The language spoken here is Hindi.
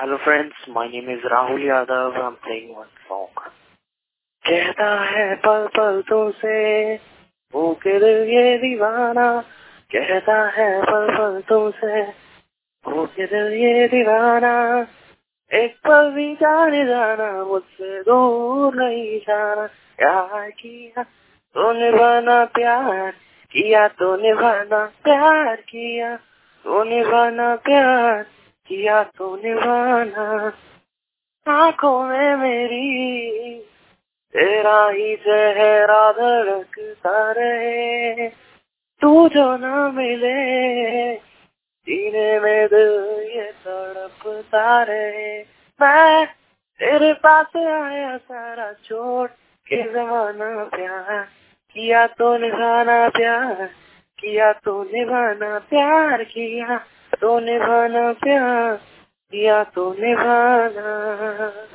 Hello friends, my name is Rahul Yadav. I'm playing one song. कहता है पल पल तुमसे वो के दिल ये दीवाना, कहता है पल पल तुमसे वो के दिल ये दीवाना, एक पल भी जाने जाना मुझसे दूर नहीं जाना। प्यार किया तो निभाना, प्यार किया तो निभाना, प्यार किया तो निभाना, प्यार किया तो निभाना। आंखों में मेरी तेरा ही चेहरा धड़कता रहे, तू जो ना मिले सीने में दिल ये तड़पता रहे। मैं तेरे पास आया सारा छोड़ के जमाना, प्यार किया तो निभाना, प्यार किया तो निभाना, प्यार किया तो निभाना, प्यार किया तो निभाना।